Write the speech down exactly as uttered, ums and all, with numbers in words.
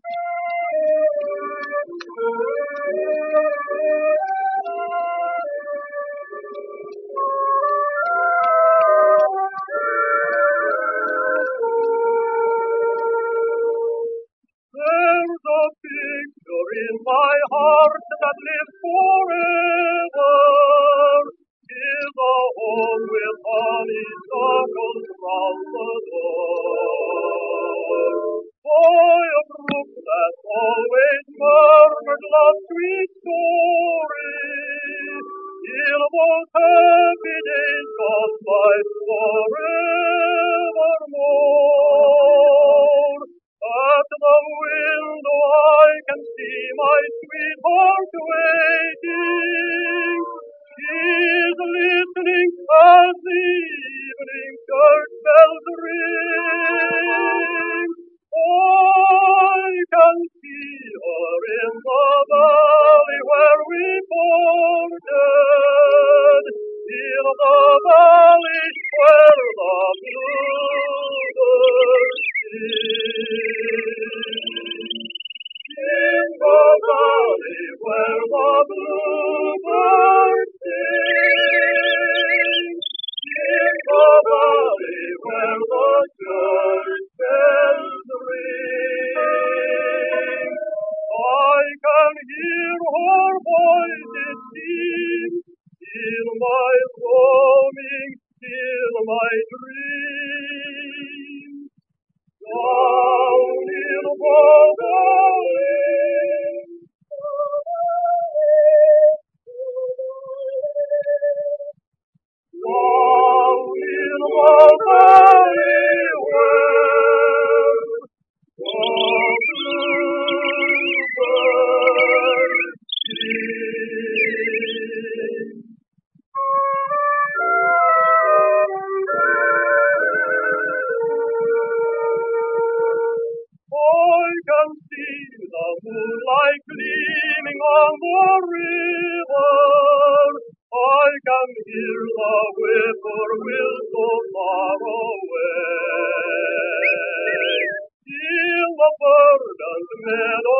There's a picture in my heart that lives forever. Is a home with honeysuckles round the door. By a brook that always murmured love's sweet story. Till those happy days gone by forevermore. At the window I can see my sweetheart waiting. She's listening as the evening church bells ring. I can see her in the valley where we parted. In the valley where the bluebirds sing. In the valley where the bluebirds sing. In the valley where the church bells ring. I can hear her voice, it seems, in my roaming, in my dreams. Down in the valley, down in the valley where the bluebirds sing. I can see the moonlight gleaming on the river. I can hear the whippoorwill so far away. In the verdant meadow